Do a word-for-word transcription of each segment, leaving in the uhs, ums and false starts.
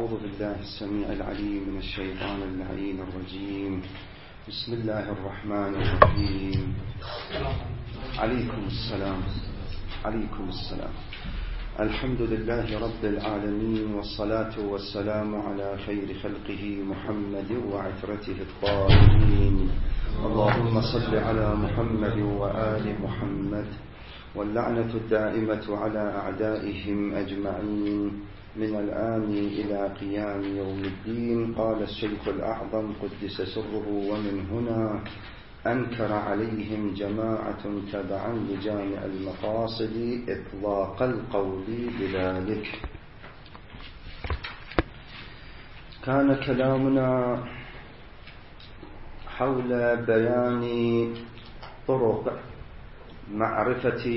أعوذ بالله السميع العليم من الشيطان اللعين الرجيم. بسم الله الرحمن الرحيم. عليكم السلام عليكم السلام. الحمد لله رب العالمين، والصلاة والسلام على خير خلقه محمد وعترته الطاهرين. اللهم صل على محمد وآل محمد، واللعنة الدائمة على أعدائهم أجمعين من الآن إلى قيام يوم الدين. قال الشيخ الأعظم قدس سره: ومن هنا أنكر عليهم جماعة تبعا لجامع المقاصد إطلاق القول بذلك. كان كلامنا حول بيان طرق معرفة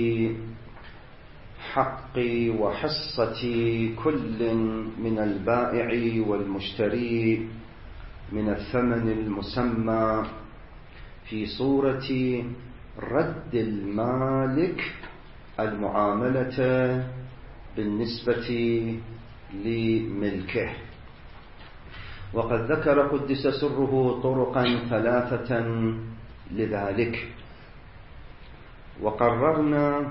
حق وحصة كل من البائع والمشتري من الثمن المسمى في صورة رد المالك المعاملة بالنسبة لملكه. وقد ذكر قدس سره طرقا ثلاثة لذلك، وقررنا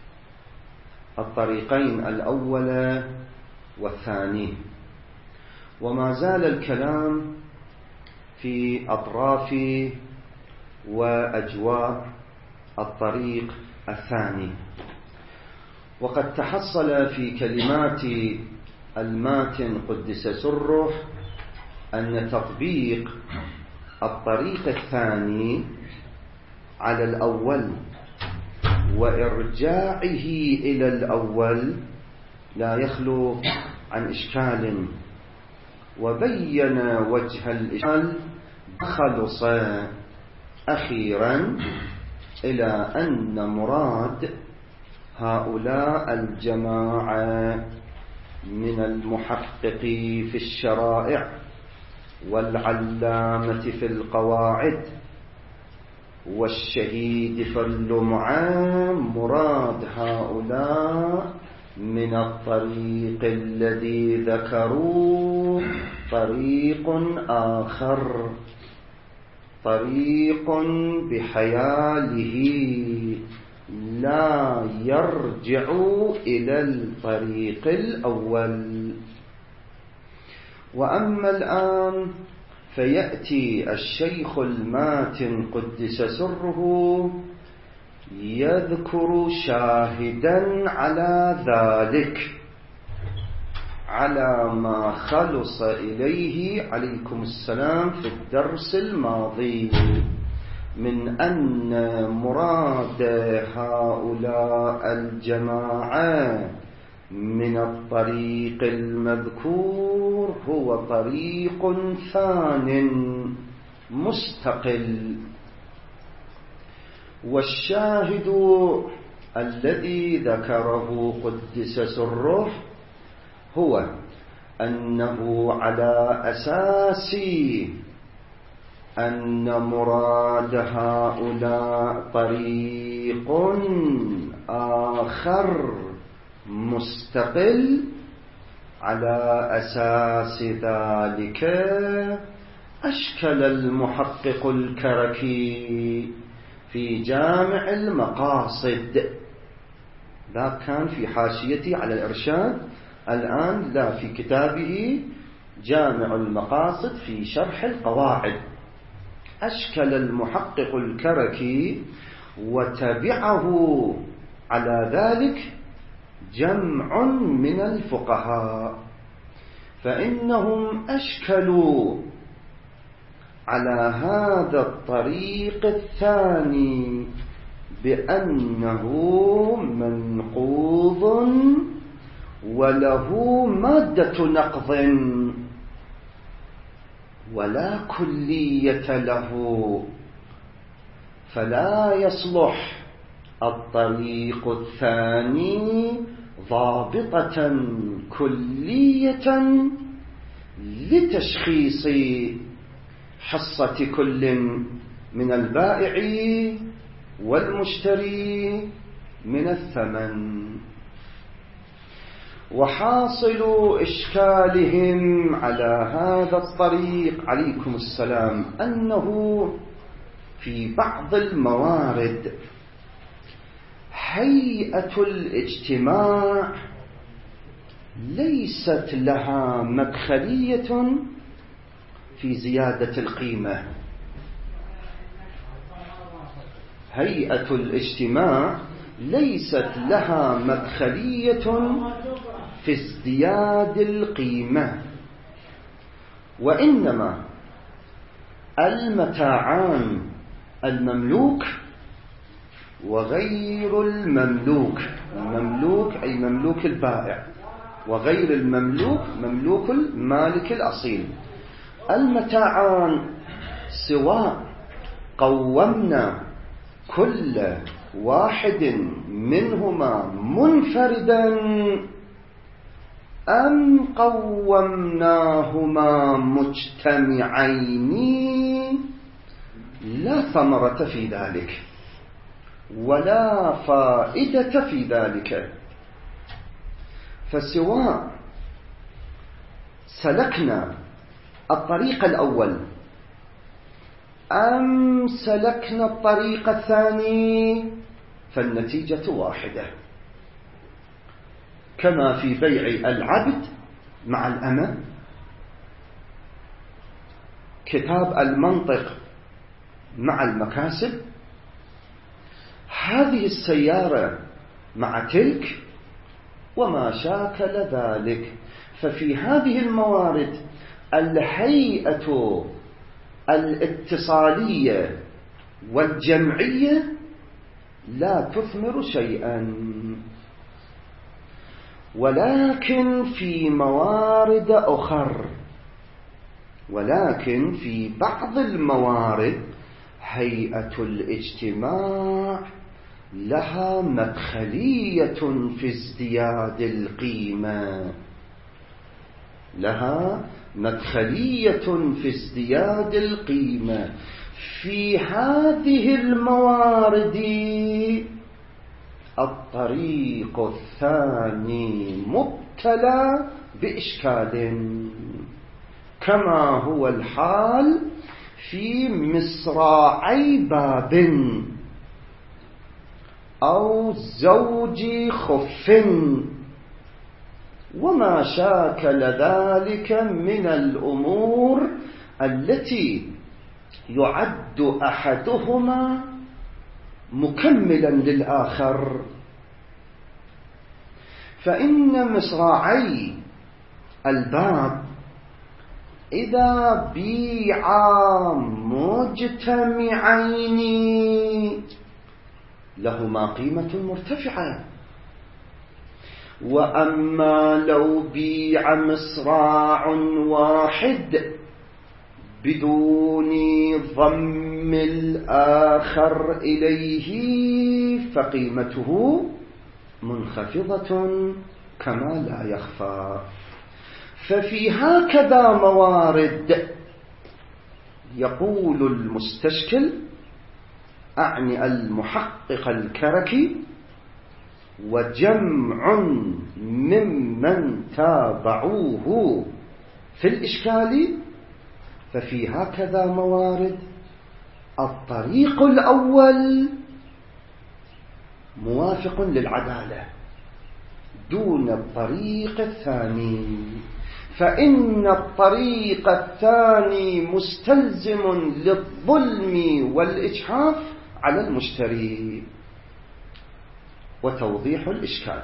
الطريقين الأول والثاني، وما زال الكلام في أطراف وأجواء الطريق الثاني. وقد تحصل في كلمات الماتن قدس سره أن تطبيق الطريق الثاني على الأول وإرجاعه إلى الأول لا يخلو عن إشكال، وبين وجه الإشكال خلص أخيرا إلى أن مراد هؤلاء الجماعة من المحقق في الشرائع والعلامة في القواعد والشهيد في اللمعة، مراد هؤلاء من الطريق الذي ذكروا طريق آخر، طريق بحياله لا يرجع إلى الطريق الأول. وأما الآن فيأتي الشيخ الماتن قدس سره يذكر شاهدا على ذلك، على ما خلص إليه عليكم السلام في الدرس الماضي من أن مراد هؤلاء الجماعة من الطريق المذكور هو طريق ثان مستقل. والشاهد الذي ذكره قدس سره هو أنه على أساس أن مراد هؤلاء طريق آخر مستقل، على أساس ذلك أشكل المحقق الكركي في جامع المقاصد، ذا كان في حاشيتي على الإرشاد، الآن لا، في كتابه جامع المقاصد في شرح القواعد. أشكل المحقق الكركي وتبعه على ذلك جمع من الفقهاء، فإنهم أشكلوا على هذا الطريق الثاني بأنه منقوض وله مادة نقض ولا كلية له، فلا يصلح الطريق الثاني ضابطة كلية لتشخيص حصة كل من البائع والمشتري من الثمن. وحاصل إشكالهم على هذا الطريق عليكم السلام أنه في بعض الموارد هيئة الاجتماع ليست لها مدخلية في زيادة القيمة. هيئة الاجتماع ليست لها مدخلية في ازدياد القيمة، وإنما المتاعان المملوك وغير المملوك، المملوك أي مملوك البائع، وغير المملوك مملوك المالك الأصيل. المتاعان سواء قومنا كل واحد منهما منفردا أم قومناهما مجتمعين لا ثمرة في ذلك ولا فائدة في ذلك. فسواء سلكنا الطريق الأول أم سلكنا الطريق الثاني فالنتيجة واحدة، كما في بيع العبد مع الأمة. كتاب المنطق مع المكاسب، هذه السيارة مع تلك وما شاكل ذلك. ففي هذه الموارد الهيئة الاتصالية والجمعية لا تثمر شيئا، ولكن في موارد أخر، ولكن في بعض الموارد هيئة الاجتماع لها مدخلية في ازدياد القيمة، لها مدخلية في ازدياد القيمة. في هذه الموارد الطريق الثاني مبتلى بإشكال، كما هو الحال في مصراعي باب أو زوج خف وما شاكل ذلك من الأمور التي يعد أحدهما مكملا للآخر. فإن مصراعي الباب إذا بيعا مجتمعين لهما قيمة مرتفعة، وأما لو بيع مصراع واحد بدون ضم الآخر إليه فقيمته منخفضة كما لا يخفى. ففي هكذا موارد يقول المستشكل، أعني المحقق الكركي وجمع ممن تابعوه في الإشكال، ففي هكذا موارد الطريق الأول موافق للعدالة دون الطريق الثاني، فإن الطريق الثاني مستلزم للظلم والإجحاف على المشتري. وتوضيح الإشكال،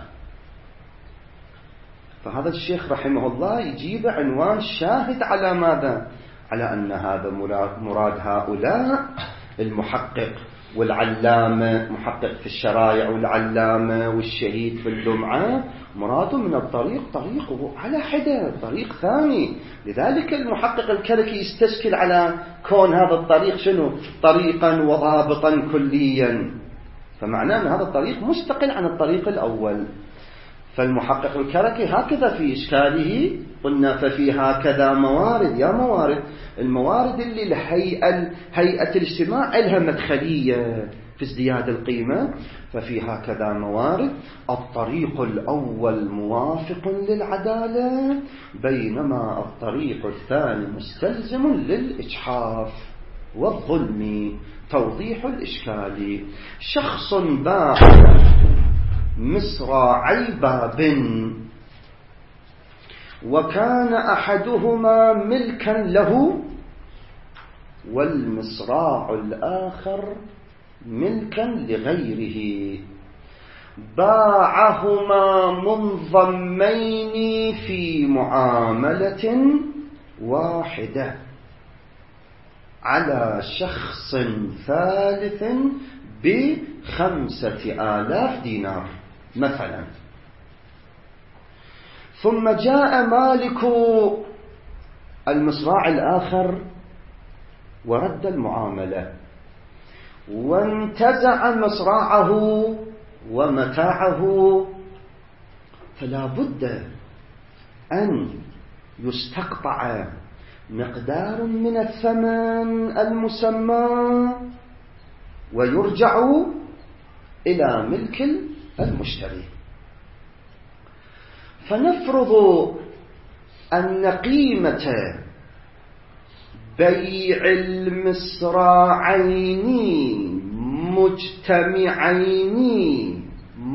فهذا الشيخ رحمه الله يجيب عنوان شاهد على ماذا؟ على أن هذا مراد هؤلاء المحقق والعلامة، محقق في الشرائع والعلامة والشهيد في اللمعة، مراد من الطريق طريق على حدة، طريق ثاني. لذلك المحقق الكركي يستشكل على كون هذا الطريق شنو؟ طريقا وضابطا كليا، فمعناه أن هذا الطريق مستقل عن الطريق الأول. فالمحقق الكركي هكذا في إشكاله قلنا ففي هكذا موارد، يا موارد الموارد اللي الهيئة هيئة الاجتماع لها مدخلية في ازدياد القيمة، ففي هكذا موارد الطريق الأول موافق للعدالة، بينما الطريق الثاني مستلزم للإجحاف والظلم. توضيح الإشكال: شخص باع مصراعي باب وكان أحدهما ملكا له والمصراع الآخر ملكا لغيره، باعهما منضمين في معاملة واحدة على شخص ثالث بخمسة آلاف دينار مثلا، ثم جاء مالك المصراع الآخر ورد المعاملة وانتزع مصراعه ومتاعه، فلا بد أن يستقطع مقدار من الثمن المسمى ويرجع إلى ملك المشتري. فنفرض أن قيمة بيع المصراعين مجتمعين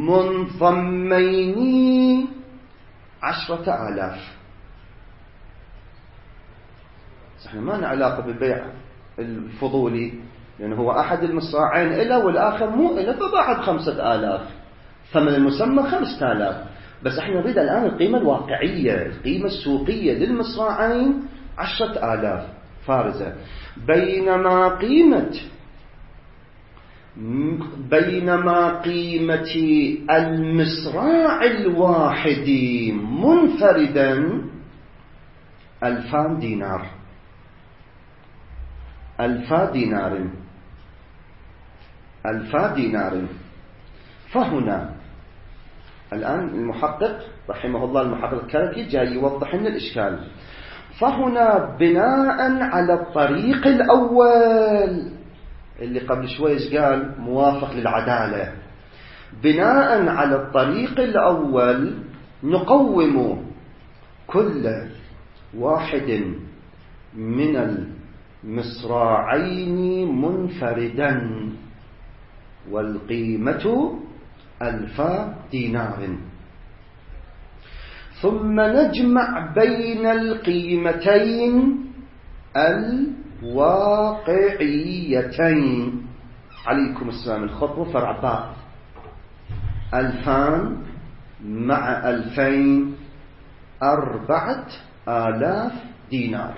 منضمين عشرة آلاف. احنا ما لنا علاقة بالبيع الفضولي، لأنه هو أحد المصراعين إله والآخر مو إله، فباع بخمسة آلاف، ثمن المسمى خمسة آلاف. بس احنا نريد الآن القيمة الواقعية، القيمة السوقية للمصراعين عشرة آلاف فارزة، بينما قيمة بينما قيمة المصراع الواحد منفردا ألفان دينار ألفا دينار ألفا دينار. فهنا الآن المحقق رحمه الله، المحقق الكركي، جاي يوضح لنا الإشكال. فهنا بناء على الطريق الأول اللي قبل شوي قال موافق للعدالة، بناء على الطريق الأول نقوم كل واحد من المصراعين منفردا والقيمة ألفا دينار، ثم نجمع بين القيمتين الواقعيتين. عليكم السلام. الخطوة فرع باء، ألفان مع ألفين أربعة آلاف دينار.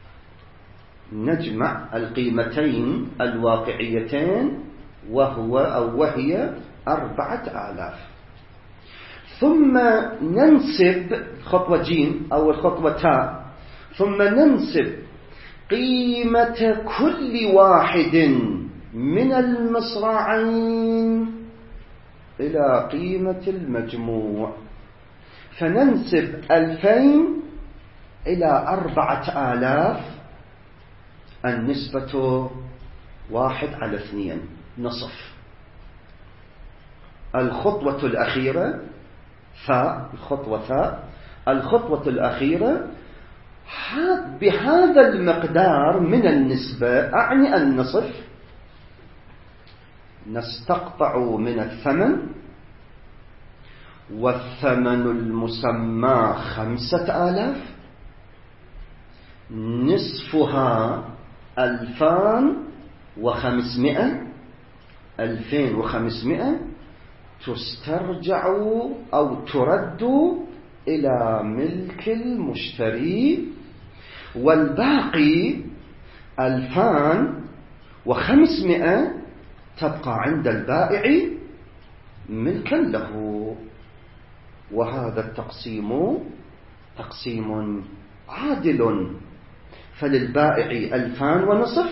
نجمع القيمتين الواقعيتين وهو أو وهي أربعة آلاف، ثم ننسب خطوة جيم أو الخطوة تاء، ثم ننسب قيمة كل واحد من المصراعين إلى قيمة المجموع، فننسب ألفين إلى أربعة آلاف، النسبة واحد على اثنين، نصف. الخطوة الأخيرة ثاء، الخطوة ثاء، الخطوة الأخيرة بهذا المقدار من النسبة، أعني النصف، نستقطع من الثمن، والثمن المسمى خمسة آلاف، نصفها ألفان وخمسمائة ألفين وخمسمائة، تسترجع أو ترد إلى ملك المشتري، والباقي ألفان وخمسمائة تبقى عند البائع ملكا له. وهذا التقسيم تقسيم عادل، فللبائع ألفان ونصف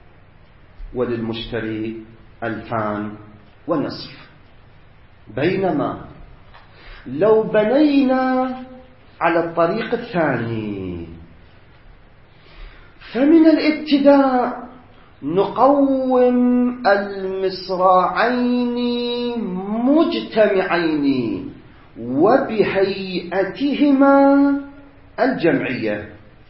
وللمشتري ألفان ونصف. بينما لو بنينا على الطريق الثاني، فمن الابتداء نقوم المصراعين مجتمعين وبهيئتهما الجمعية،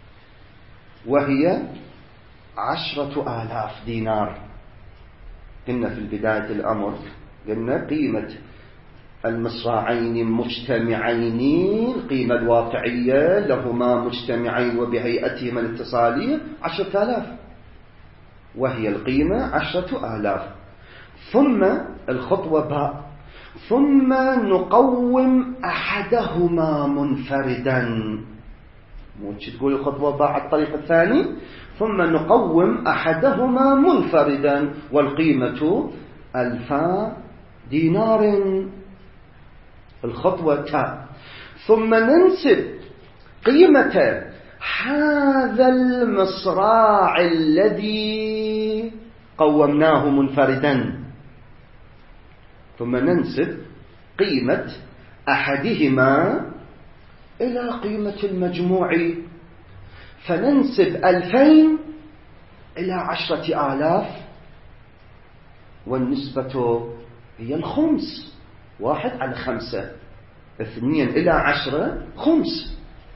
وهي عشرة آلاف دينار. قلنا في بداية الأمر قلنا قيمة المصراعين مجتمعين، القيمة الواقعية لهما مجتمعين وبهيئتهما الاتصالية عشرة آلاف، وهي القيمة عشرة آلاف. ثم الخطوة باء، ثم نقوم أحدهما منفردا. مو تقول الخطوة باء على الطريق الثاني، ثم نقوم أحدهما منفردا والقيمة ألفا دينار. الخطوة تاء، ثم ننسب قيمة هذا المصراع الذي قومناه منفردا، ثم ننسب قيمة أحدهما إلى قيمة المجموع، فننسب ألفين إلى عشرة آلاف، والنسبة هي الخمس، واحد على خمسة، اثنين إلى عشرة خمس.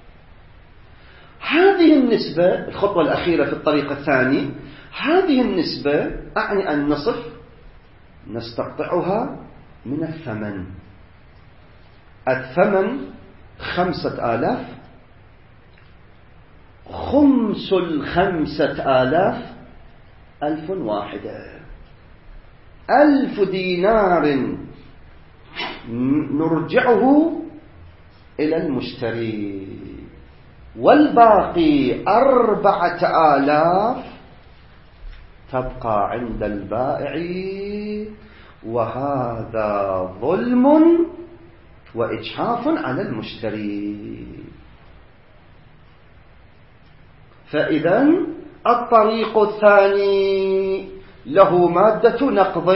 هذه النسبة الخطوة الأخيرة في الطريقة الثاني، هذه النسبة أعني أن نصف نستقطعها من الثمن. الثمن خمسة آلاف، خمس الخمسة آلاف ألف واحدة، ألف دينار نرجعه إلى المشتري، والباقي أربعة آلاف تبقى عند البائع، وهذا ظلم وإجحاف على المشتري. فإذا الطريق الثاني له مادة نقض.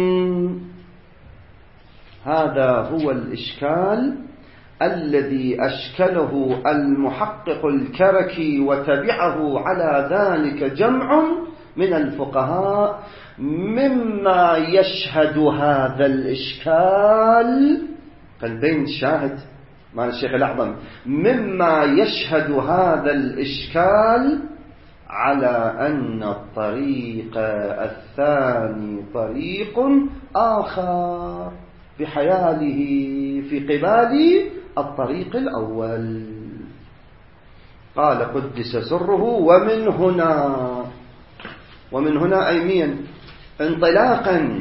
هذا هو الإشكال الذي أشكله المحقق الكركي، وتبعه على ذلك جمع من الفقهاء، مما يشهد هذا الإشكال قلبين الشاهد مع الشيخ الأعظم، مما يشهد هذا الإشكال على أن الطريق الثاني طريق آخر بحياله في قبال الطريق الأول. قال قدس سره: ومن هنا، ومن هنا أي مين؟ انطلاقا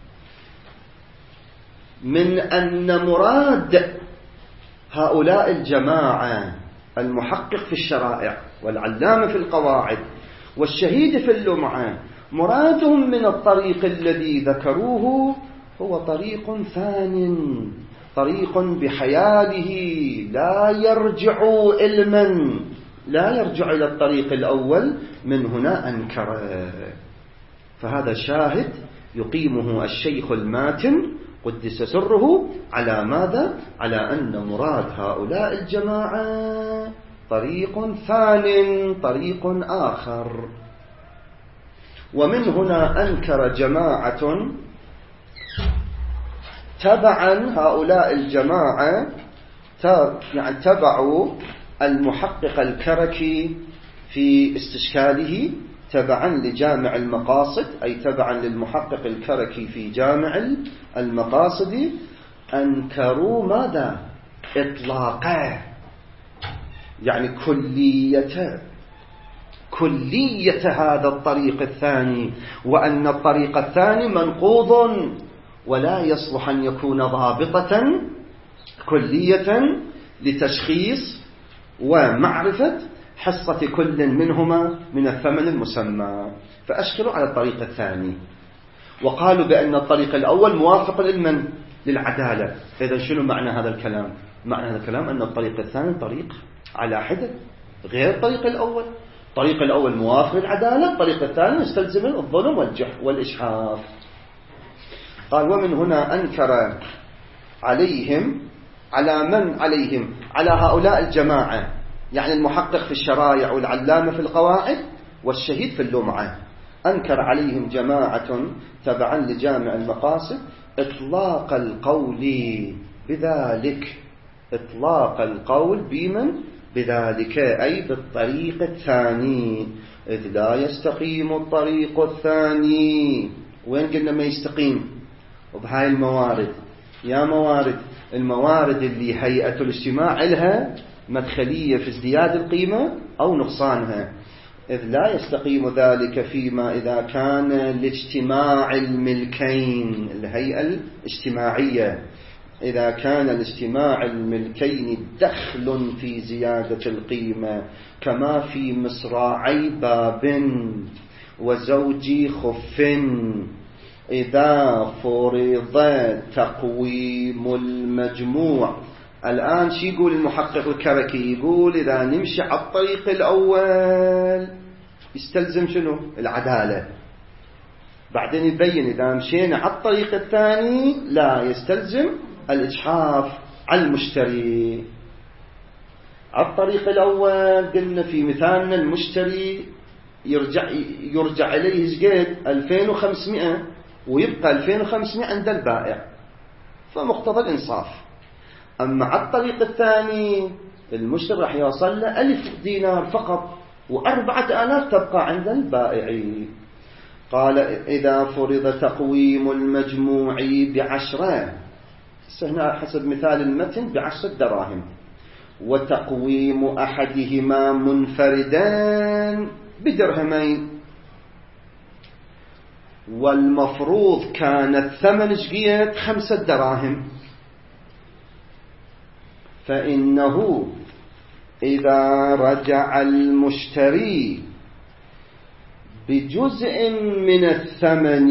من أن مراد هؤلاء الجماعة، المحقق في الشرائع والعلامة في القواعد والشهيد في اللمعة، مرادهم من الطريق الذي ذكروه هو طريق ثان، طريق بحياله لا يرجع علما، لا يرجع إلى الطريق الأول. من هنا أنكر. فهذا شاهد يقيمه الشيخ الماتن قدس سره على ماذا؟ على أن مراد هؤلاء الجماعة طريق ثان، طريق آخر. ومن هنا أنكر جماعة تبعا هؤلاء الجماعة، يعني تبعوا المحقق الكركي في استشكاله، تبعا لجامع المقاصد، أي تبعا للمحقق الكركي في جامع المقاصد، أنكروا ماذا؟ إطلاقه، يعني كلية كلية هذا الطريق الثاني، وأن الطريق الثاني منقوض ولا يصلح أن يكون ضابطة كلية لتشخيص ومعرفة حصة كل منهما من الثمن المسمى. فأشكلوا على الطريق الثاني، وقالوا بأن الطريق الأول موافق للمن؟ للعدالة. إذا شنو معنى هذا الكلام؟ معنى هذا الكلام أن الطريق الثاني طريق على حدة غير الطريق الأول. الطريق الأول موافق للعدالة، الطريق الثاني يستلزم الظلم والجح والإشحاف. قال: ومن هنا أنكر عليهم، على من عليهم؟ على هؤلاء الجماعة، يعني المحقق في الشرائع والعلامة في القواعد والشهيد في اللمعة. أنكر عليهم جماعة تبعا لجامع المقاصد إطلاق القول بذلك، إطلاق القول بمن بذلك أي بالطريق الثاني، إذ لا يستقيم الطريق الثاني. وين قلنا ما يستقيم؟ وبهاي الموارد، يا موارد الموارد اللي هيئة الاجتماع لها مدخلية في ازدياد القيمة أو نقصانها، إذ لا يستقيم ذلك فيما إذا كان لاجتماع الملكين، الهيئة الاجتماعية، إذا كان الاجتماع الملكين دخل في زيادة القيمة كما في مصراعي باب وزوج خف، إذا فرض تقويم المجموع. الآن شي يقول المحقق الكركي؟ يقول إذا نمشي على الطريق الأول يستلزم شنو؟ العدالة. بعدين يبين إذا مشينا على الطريق الثاني لا يستلزم الإجحاف على المشتري. على الطريق الأول قلنا في مثالنا المشتري يرجع يرجع إليه زقيد ألفين وخمسمائة ويبقى ألفين وخمسمائة عند البائع، فمقتضى الإنصاف. أما على الطريق الثاني المشتري راح يوصل له ألف دينار فقط وأربعة آلاف تبقى عند البائع. قال إذا فرض تقويم المجموع بعشرة، هنا حسب مثال المتن بعشرة دراهم، وتقويم أحدهما منفردان بدرهمين، والمفروض كان الثمن شقية خمسة دراهم، فإنه إذا رجع المشتري بجزء من الثمن،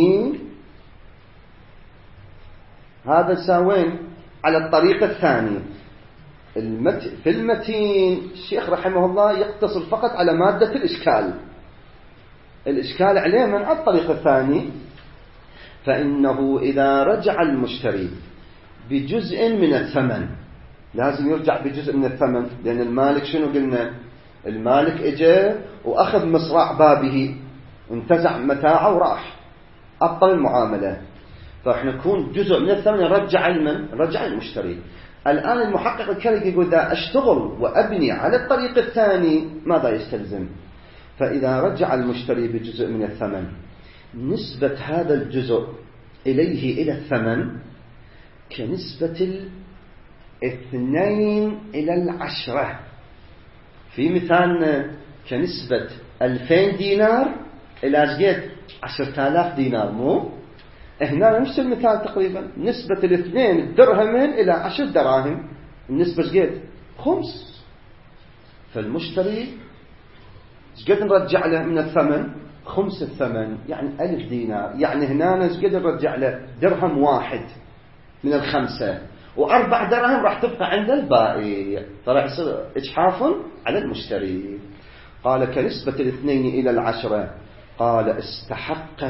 هذا ساوين على الطريق الثاني. في المتين الشيخ رحمه الله يقتصر فقط على مادة الإشكال، الإشكال عليه من على الطريق الثاني. فإنه إذا رجع المشتري بجزء من الثمن، لازم يرجع بجزء من الثمن، لأن المالك شنو قلنا؟ المالك اجى وأخذ مصراع بابه وانتزع متاعه وراح أبطل المعاملة، فإحنا نكون جزء من الثمن رجع المن رجع المشتري. الآن المحقق الكركي يقول إذا أشتغل وأبني على الطريق الثاني ماذا يستلزم؟ فإذا رجع المشتري بجزء من الثمن، نسبة هذا الجزء إليه إلى الثمن كنسبة الاثنين إلى العشرة. في مثالنا كنسبة ألفين دينار إلى زيادة عشرة آلاف دينار، مو هنا نفس المثال تقريبا، نسبة الاثنين الدرهمين إلى عشر دراهم، النسبة زيادة خمس. فالمشتري قد نرجع له من الثمن خمس الثمن، يعني ألف دينار، يعني هنا قد نرجع له درهم واحد من الخمسة، وأربع درهم راح تبقى عند البائع، فراح يصير إجحاف على المشتري. قال كنسبة الاثنين إلى العشرة. قال استحق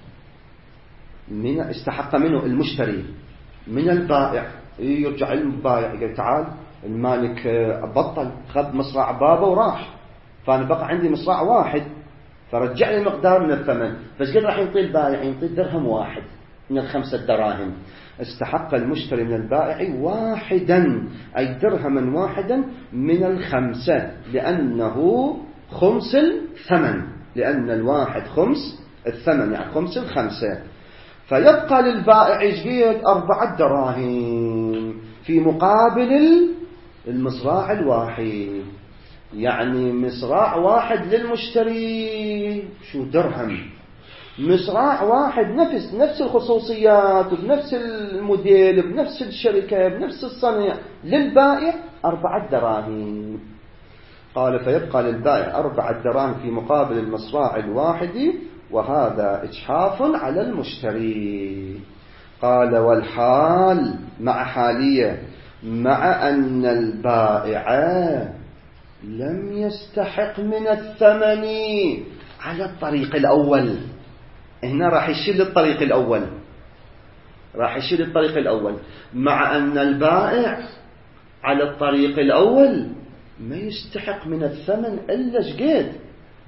من استحق منه المشتري من البائع، يرجع البائع يقول تعال المالك بطل خذ مصراع بابه وراح، فأنا بقى عندي مصراع واحد، فرجع لي مقدار من الثمن، فايش قد راح يعطي البائع؟ يعطي درهم واحد من الخمسة دراهم. استحق المشتري من البائع واحدا، أي درهما واحدا من الخمسة، لأنه خمس الثمن، لأن الواحد خمس الثمن، يعني خمس الخمسة. فيبقى للبائع جديد أربعة دراهم في مقابل المصراع الواحد، يعني مصراع واحد للمشتري شو درهم، مصراع واحد نفس نفس الخصوصيات بنفس الموديل بنفس الشركة بنفس الصنع، للبائع أربعة دراهم. قال فيبقى للبائع أربعة دراهم في مقابل المصراع الواحد، وهذا إجحاف على المشتري. قال والحال مع حالية، مع أن البائع لم يستحق من الثمن على الطريق الأول. هنا راح يشيل الطريق الأول، راح يشيل الطريق الأول مع أن البائع على الطريق الأول ما يستحق من الثمن إلا شقيد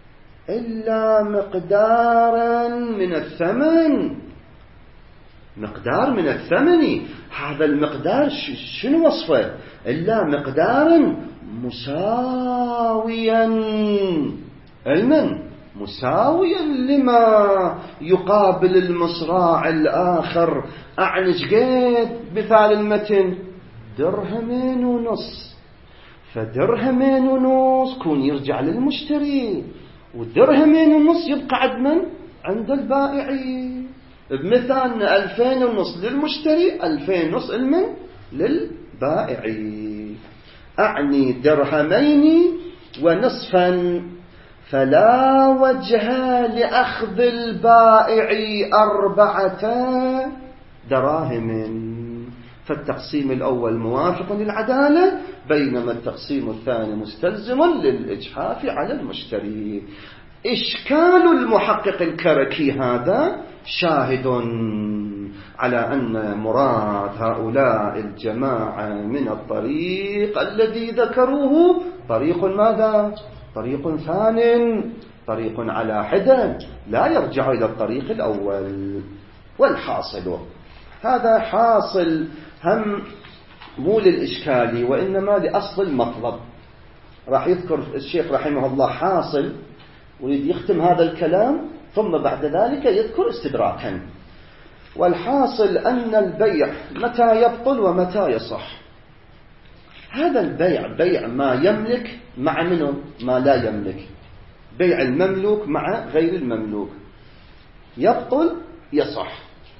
إلا مقدارا من الثمن. مقدار من الثمن، هذا المقدار شنو وصفه؟ إلا مقدارا مساويا، علما مساويا لما يقابل المصراع الآخر. أعني شقيت مثال المتن درهمين ونص، فدرهمين ونص كون يرجع للمشتري، ودرهمين ونص يبقى عند من؟ عند البائعي. بمثالنا ألفين ونص للمشتري، ألفين ونص المن للبائعي. أعني درهمين ونصفا، فلا وجه لأخذ البائع أربعة دراهم. فالتقسيم الأول موافق للعدالة، بينما التقسيم الثاني مستلزم للإجحاف على المشتري. إشكال المحقق الكركي هذا شاهد على أن مراد هؤلاء الجماعة من الطريق الذي ذكروه طريق ماذا؟ طريق ثان، طريق على حدة لا يرجع إلى الطريق الأول. والحاصل هذا حاصل هم مو للإشكال وإنما لأصل المطلب. راح يذكر الشيخ رحمه الله حاصل ويريد يختم هذا الكلام، ثم بعد ذلك يذكر استدراكا. والحاصل أن البيع متى يبطل ومتى يصح. هذا البيع بيع ما يملك مع منه ما لا يملك، بيع المملوك مع غير المملوك. يبطل يصح،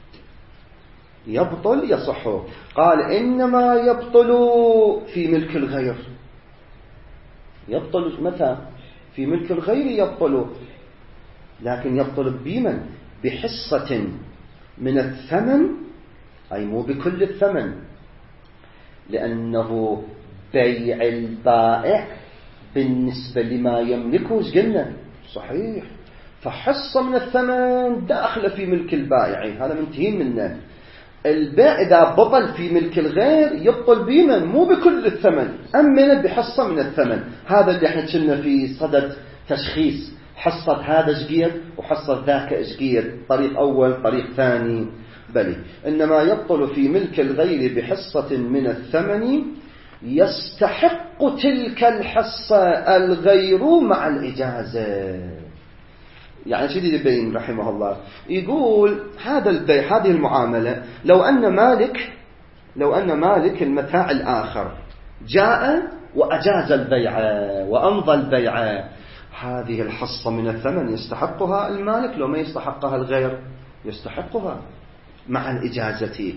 يبطل يصح. قال إنما يبطل في ملك الغير. يبطل متى؟ في ملك الغير يبطل، لكن يبطل بمن؟ بحصة من الثمن، أي مو بكل الثمن، لأنه بيع البائع بالنسبة لما يملكه قلنا صحيح، فحصة من الثمن داخل في ملك البائع، هذا منتهين منه. البيع إذا بطل في ملك الغير يبطل بمن؟ مو بكل الثمن، أمن بحصة من الثمن. هذا اللي احنا كنا في صدد تشخيص، حصة هذا شقير وحصة ذاك شقير، طريق أول طريق ثاني. بل إنما يبطل في ملك الغير بحصة من الثمن يستحق تلك الحصة الغير مع الإجازة. يعني شديد يبين رحمه الله يقول هذا البيع، هذه المعاملة، لو أن مالك لو أن مالك المتاع الآخر جاء وأجاز البيع وأمضى البيع، هذه الحصة من الثمن يستحقها المالك لو ما يستحقها الغير؟ يستحقها مع الإجازة.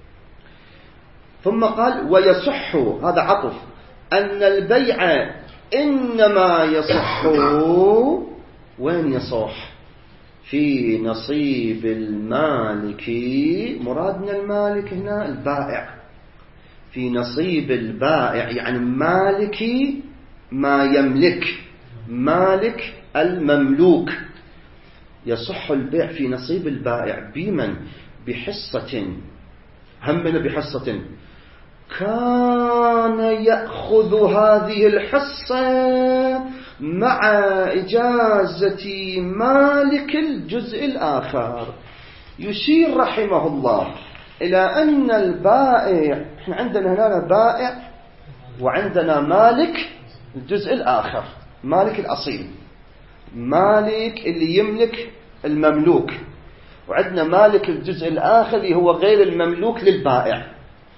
ثم قال ويصح، هذا عطف، أن البيع إنما يصح، وين يصح؟ في نصيب المالك، مرادنا المالك هنا البائع، في نصيب البائع يعني مالك ما يملك، مالك المملوك. يصح البيع في نصيب البائع بمن؟ بحصة، همنا بحصة كان يأخذ هذه الحصة مع إجازة مالك الجزء الآخر. يشير رحمه الله إلى أن البائع، احنا عندنا هنا بائع وعندنا مالك الجزء الآخر، مالك الأصيل، مالك اللي يملك المملوك، وعندنا مالك الجزء الآخر اللي هو غير المملوك للبائع.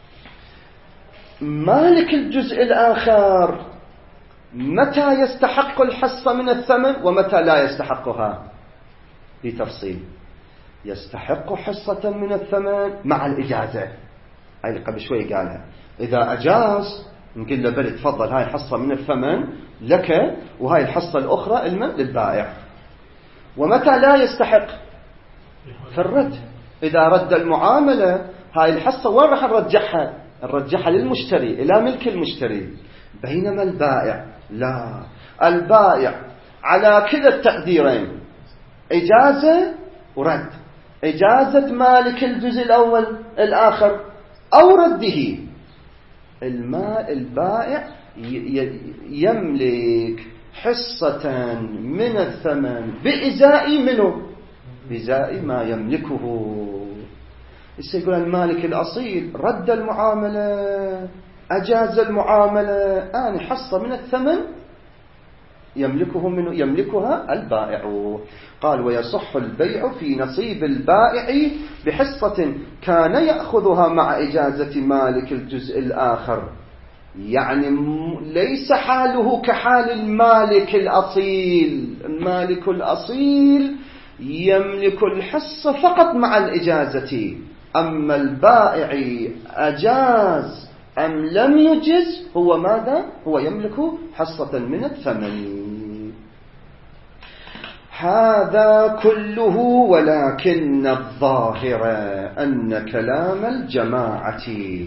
مالك الجزء الآخر متى يستحق الحصة من الثمن ومتى لا يستحقها؟ بتفصيل. يستحق حصة من الثمن مع الإجازة، هاي قبل شوي قالها. إذا أجاز نقول له بل تفضل، هاي الحصة من الثمن لك وهاي الحصة الأخرى المن للبائع. ومتى لا يستحق؟ في الرد، إذا رد المعاملة هاي الحصة وين راح نرجعها؟ نرجعها للمشتري إلى ملك المشتري. بينما البائع لا، البائع على كذا التقديرين، إجازة ورد، إجازة مالك الجزء الأول الآخر أو رده. الماء البائع يملك حصة من الثمن بإزاء منه، بإزاء ما يملكه. يقول المالك الأصيل رد المعاملة، أجاز المعاملة، أنا حصة من الثمن يملكه منه يملكها البائع. قال ويصح البيع في نصيب البائع بحصة كان يأخذها مع إجازة مالك الجزء الآخر. يعني ليس حاله كحال المالك الأصيل. المالك الأصيل يملك الحصة فقط مع الإجازة، أما البائع أجاز أم لم يجز هو ماذا؟ هو يملك حصة من الثمن. هذا كله ولكن الظاهر أن كلام الجماعة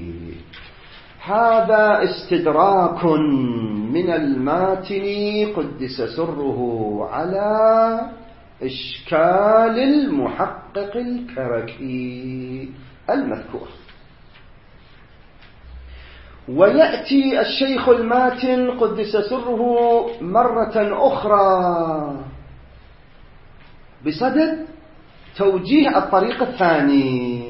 هذا استدراك من الماتن قدس سره على إشكال المحقق الكركي المذكور. ويأتي الشيخ الماتن قدس سره مرة أخرى بصدد توجيه الطريق الثاني.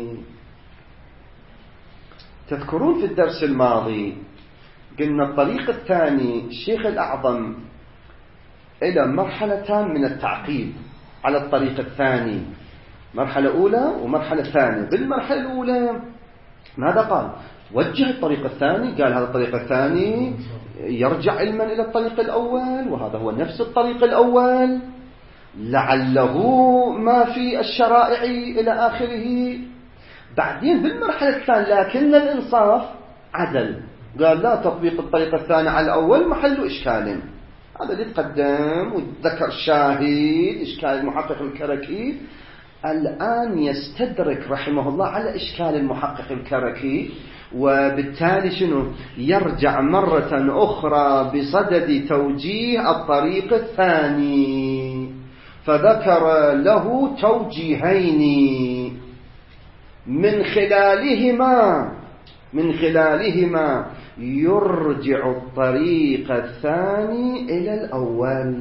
تذكرون في الدرس الماضي قلنا الطريق الثاني الشيخ الأعظم إلى مرحلتان من التعقيد على الطريق الثاني، مرحلة أولى ومرحلة ثانية. بالمرحلة الأولى ماذا قال؟ وجه الطريق الثاني، قال هذا الطريق الثاني يرجع علما إلى الطريق الأول، وهذا هو نفس الطريق الأول، لعله ما في الشرائع إلى آخره. بعدين بالمرحلة الثانية لكن الإنصاف عدل، قال لا تطبيق الطريق الثاني على الأول محل إشكال. هذا اللي تقدم وذكر شاهد إشكال المحقق الكركي. الآن يستدرك رحمه الله على إشكال المحقق الكركي، وبالتالي شنو؟ يرجع مرة أخرى بصدد توجيه الطريق الثاني، فذكر له توجيهين من خلالهما من خلالهما يرجع الطريق الثاني إلى الأول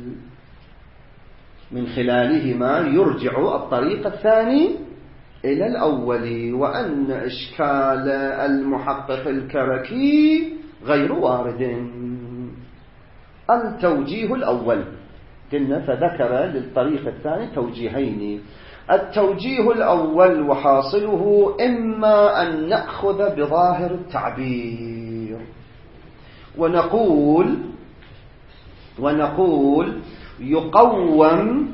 من خلالهما يرجع الطريق الثاني إلى الأول وأن إشكال المحقق الكركي غير وارد. التوجيه الأول قلنا فذكر للطريق الثاني توجيهين. التوجيه الأول وحاصله إما أن نأخذ بظاهر التعبير ونقول ونقول يقوم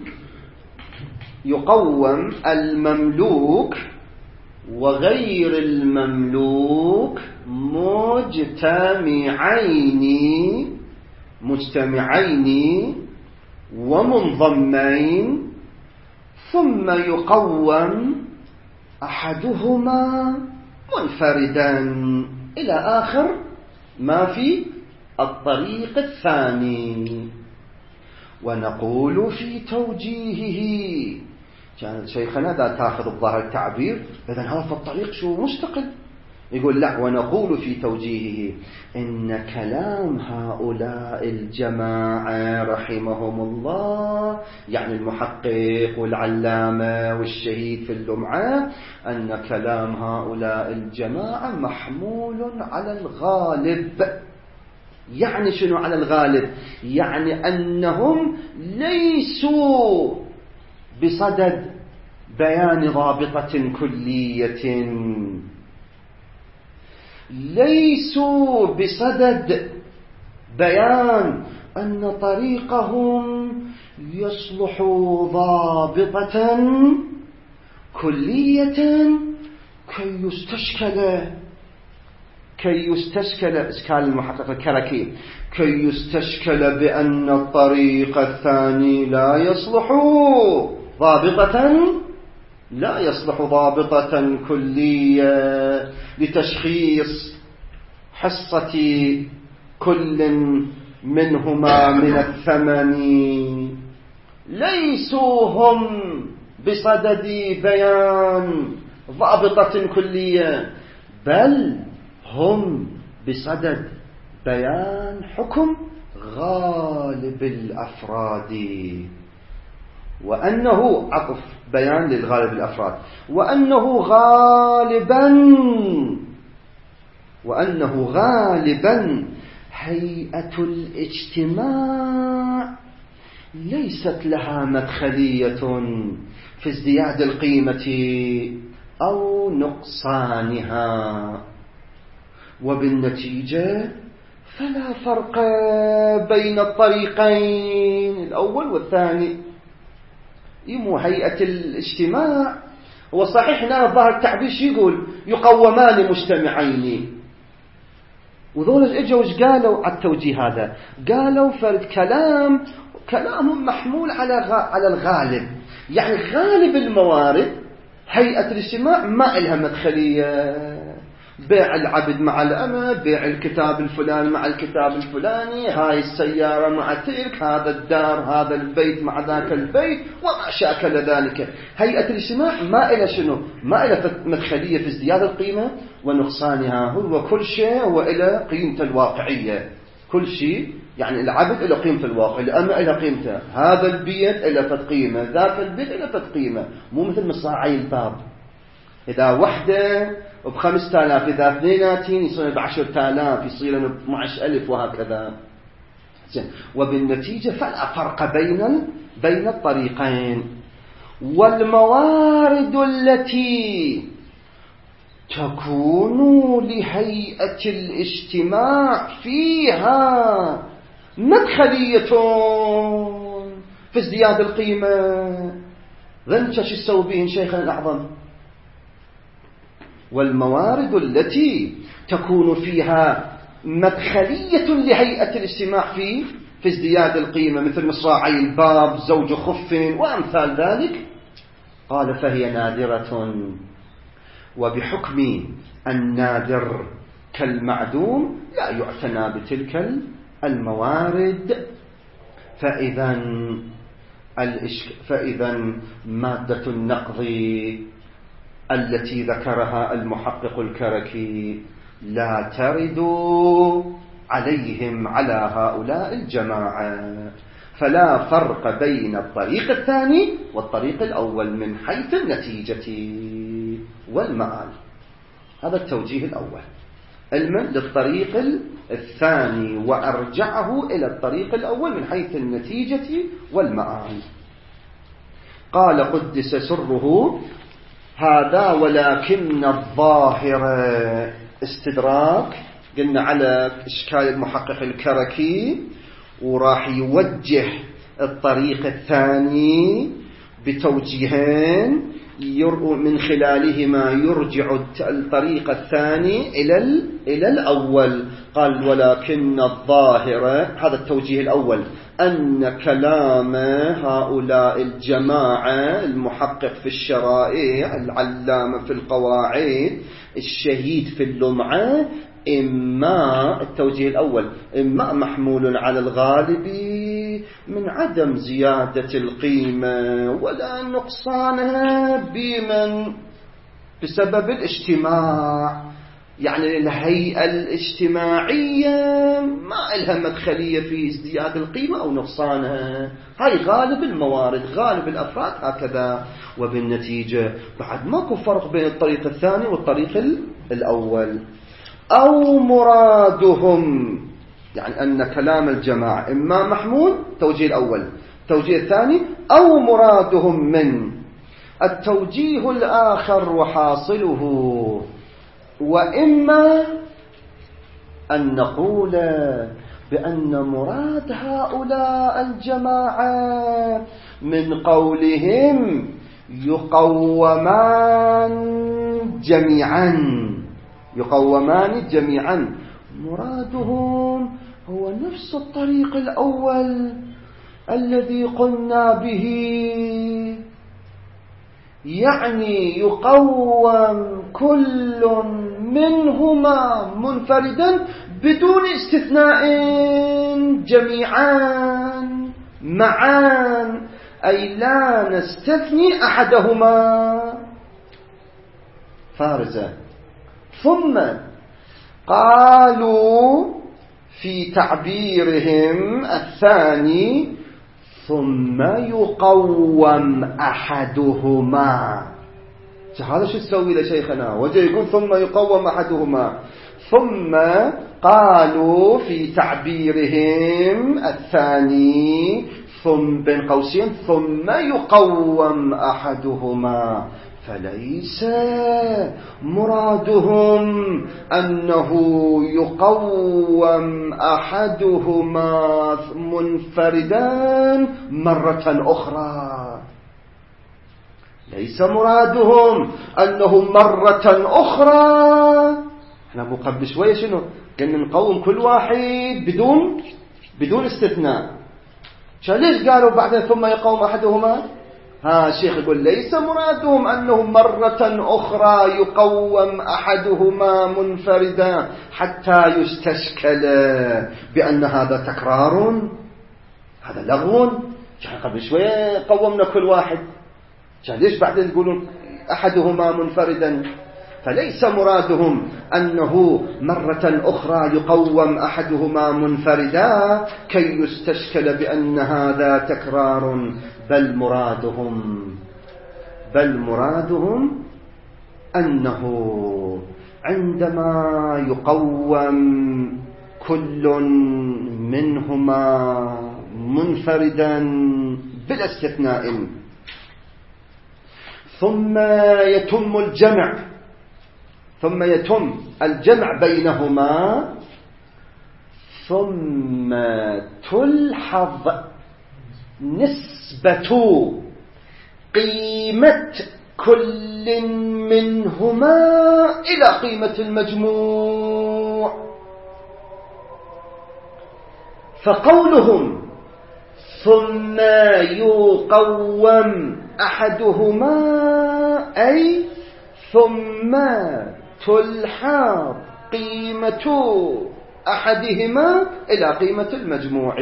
يقوم المملوك وغير المملوك مجتمعين مجتمعين ومنضمين، ثم يقوم أحدهما منفردا إلى آخر ما في الطريق الثاني. ونقول في توجيهه كان شيخنا ذا تاخذ الظاهر التعبير إذن هذا في الطريق شو مستقل. يقول لا، ونقول في توجيهه إن كلام هؤلاء الجماعة رحمهم الله، يعني المحقق والعلامة والشهيد في اللمعة، أن كلام هؤلاء الجماعة محمول على الغالب. يعني شنو على الغالب؟ يعني أنهم ليسوا بصدد بيان ضابطة كلية، ليسوا بصدد بيان أن طريقهم يصلح ضابطة كلية كي يستشكل كي يستشكل إشكال المحقق الكركي كي يستشكل بأن الطريق الثاني لا يصلح ضابطة لا يصلح ضابطة كلية لتشخيص حصة كل منهما من الثمن. ليسوا هم بصدد بيان ضابطة كلية، بل هم بصدد بيان حكم غالب الأفراد، وأنه عطف بيان للغالب الأفراد، وأنه غالبا وأنه غالبا هيئة الاجتماع ليست لها مدخلية في ازدياد القيمة أو نقصانها، وبالنتيجة فلا فرق بين الطريقين الأول والثاني. يمو هيئة الاجتماع هو صحيح هنا الظاهر التعبير يقول يقومان مجتمعين، وذول اجوا وش قالوا على التوجيه هذا؟ قالوا فرد كلام كلامهم محمول على على الغالب، يعني غالب الموارد هيئة الاجتماع ما إلها مدخلية، بيع العبد مع الأمة، بيع الكتاب الفلاني مع الكتاب الفلاني، هاي السيارة مع تلك، هذا الدار هذا البيت مع ذاك البيت، وما شاكل ذلك. هيئة الاجتماع ما إلها شنو؟ ما إلها مدخلية في ازدياد القيمة ونقصانها، هو كل شيء هو إلى قيمته الواقعية، كل شيء يعني العبد إلى قيمته الواقع، الأمة إلى قيمته، هذا البيت إلى فد قيمة، ذاك البيت إلى فد قيمة، مو مثل مصراعي الباب، إذا وحدة بخمسة آلاف، إذا اثنيناتين يصير بعشرة آلاف، يصير باثناشر ألف، وهكذا. وبالنتيجة فلا فرق بين بين الطريقين. والموارد التي تكون لهيئة الاجتماع فيها مدخلية في ازدياد القيمة، ذنك شو يسوي بهن شيخنا الأعظم؟ والموارد التي تكون فيها مدخلية لهيئة الاجتماع في في ازدياد القيمة، مثل مصراعي الباب، زوج خف، وأمثال ذلك، قال فهي نادرة، وبحكم النادر كالمعدوم لا يعتنى بتلك الموارد. فإذا فإذا مادة النقض التي ذكرها المحقق الكركي لا ترد عليهم على هؤلاء الجماعة، فلا فرق بين الطريق الثاني والطريق الأول من حيث النتيجة والمآل. هذا التوجيه الأول، علما للطريق الثاني وأرجعه إلى الطريق الأول من حيث النتيجة والمآل. قال قدس سره هذا ولكن الظاهر استدراك، قلنا على إشكال المحقق الكركي، وراح يوجه الطريق الثاني بتوجيهين من خلالهما يرجع الطريق الثاني إلى إلى الأول. قال ولكن الظاهر، هذا التوجيه الأول، أن كلام هؤلاء الجماعة، المحقق في الشرائع، العلامة في القواعد، الشهيد في اللمعة، إما التوجيه الأول إما محمول على الغالب من عدم زيادة القيمة ولا نقصانها بمن بسبب الاجتماع، يعني الهيئة الاجتماعية ما لها مدخلية في ازدياد القيمة أو نقصانها، هاي غالب الموارد، غالب الأفراد هكذا. وبالنتيجة بعد ماكو فرق بين الطريق الثاني والطريق الأول. أو مرادهم، يعني أن كلام الجماعة إما محمول، توجيه الأول، توجيه الثاني، أو مرادهم من التوجيه الآخر وحاصله، وإما أن نقول بأن مراد هؤلاء الجماعة من قولهم يقومان جميعا، يقومان جميعا، مرادهم هو نفس الطريق الأول الذي قلنا به، يعني يقوم كل منهما منفردا بدون استثناء جميعا معا، أي لا نستثني أحدهما فارزا. ثم قالوا في تعبيرهم الثاني ثم يقوم أحدهما. هذا شو تسوي لشيخنا وجه يقول ثم يقوم أحدهما، ثم قالوا في تعبيرهم الثاني ثم بين قوسين ثم يقوم أحدهما، فليس مرادهم أنه يقوم أحدهما منفردا مرة أخرى، ليس مرادهم أنه مرة أخرى. احنا أبو قبل شوية شنو قلنا نقوم كل واحد بدون بدون استثناء، ليش قالوا بعدين ثم يقوم أحدهما؟ ها الشيخ يقول ليس مرادهم أنه مرة أخرى يقوم أحدهما منفردا حتى يستشكل بأن هذا تكرار، هذا لغو. قبل شوية قومنا كل واحد، ليش بعدين يقولون أحدهما منفردا؟ فليس مرادهم أنه مرة أخرى يقوم أحدهما منفردا كي يستشكل بأن هذا تكرار، بل مرادهم بل مرادهم أنه عندما يقوم كل منهما منفردا بلا استثناء ثم يتم الجمع ثم يتم الجمع بينهما، ثم تلحظ نسبة قيمة كل منهما إلى قيمة المجموع. فقولهم ثم يقوم أحدهما أي ثم تلحظ قيمة أحدهما إلى قيمة المجموع.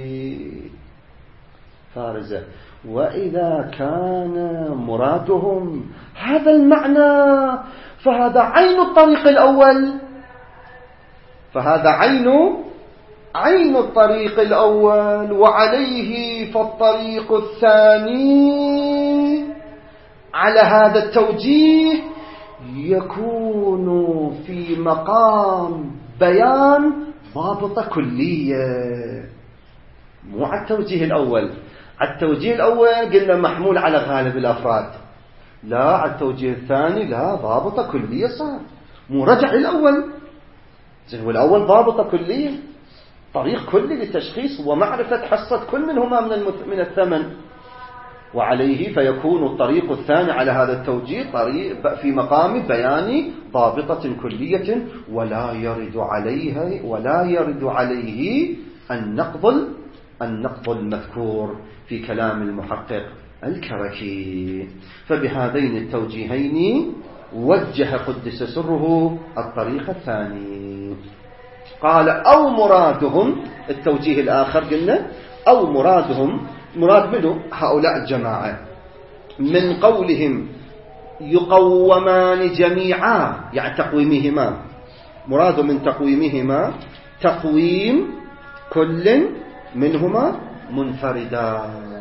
فارزة. وإذا كان مرادهم هذا المعنى فهذا عين الطريق الأول فهذا عين عين الطريق الأول وعليه فالطريق الثاني على هذا التوجيه يكون في مقام بيان ضابطة كلية، مو على التوجيه الأول. على التوجيه الأول قلنا محمول على غالب الأفراد، لا على التوجيه الثاني لا ضابطة كلية صار، مو رجع للأول. هو الأول ضابطة كلية، طريق كلي للتشخيص ومعرفة حصة كل منهما من من الثمن، وعليه فيكون الطريق الثاني على هذا التوجيه طريق في مقام بيان ضابطة كلية ولا يرد عليها ولا يرد عليه النقض النقض المذكور في كلام المحقق الكركي. فبهذين التوجيهين وجه قدس سره الطريق الثاني. قال أو مرادهم، التوجيه الآخر قلنا أو مرادهم، مراد منه هؤلاء الجماعة من قولهم يقومان جميعا، يعني تقويمهما، مراد من تقويمهما تقويم كل منهما منفردا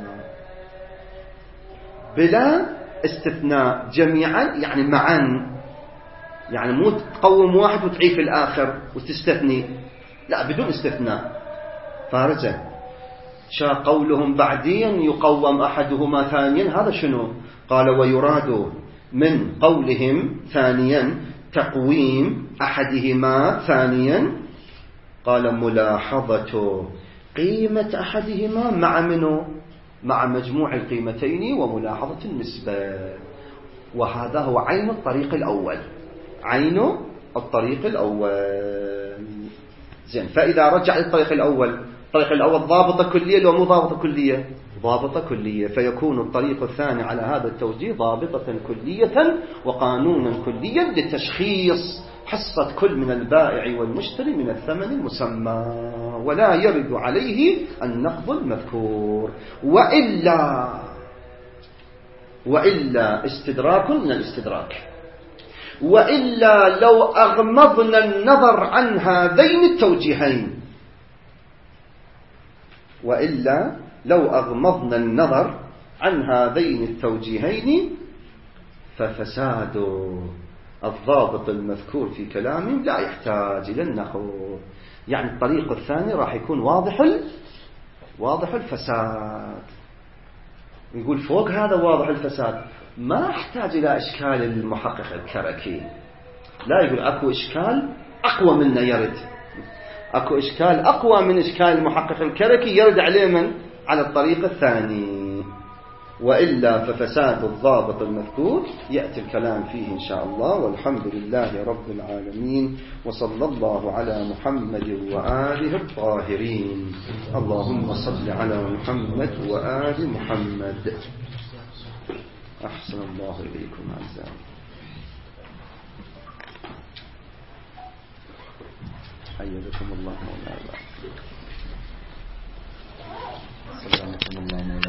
بلا استثناء، جميعا يعني معا، يعني مو تقوم واحد وتعيف الآخر وتستثني، لا بدون استثناء. فارجع شا قولهم بعديا يقوم أحدهما ثانيا، هذا شنو؟ قال ويراد من قولهم ثانيا تقويم أحدهما ثانيا، قال ملاحظة قيمة أحدهما مع منه مع مجموع القيمتين وملاحظة النسبة. وهذا هو عين الطريق الأول، عين الطريق الأول. زين، فإذا رجع للطريق الأول، الطريق الأول ضابطة كلية لو مو ضابطة كلية؟ ضابطة كلية، فيكون الطريق الثاني على هذا التوجيه ضابطة كلية وقانونا كليا لتشخيص حصة كل من البائع والمشتري من الثمن المسمى، ولا يرد عليه النقض المذكور. وإلا وإلا استدراك من الاستدراك، وإلا لو أغمضنا النظر عن هذين التوجيهين وإلا لو أغمضنا النظر عن هذين التوجيهين ففساد الضابط المذكور في كلامهم لا يحتاج إلى النخوض. يعني الطريق الثاني راح يكون واضح واضح الفساد. يقول فوق هذا واضح الفساد ما احتاج إلى إشكال المحقق الكركي. لا، يقول أكو إشكال أقوى منه يرد، أكو إشكال أقوى من إشكال المحقق الكركي يرد عليه من على الطريق الثاني. وإلا ففساد الضابط المذكور يأتي الكلام فيه إن شاء الله. والحمد لله رب العالمين، وصلى الله على محمد وآله الطاهرين. اللهم صل على محمد وآل محمد. أحسن الله إليكم أعزائي. حياكم الله مولانا. سلامكم الله مولانا.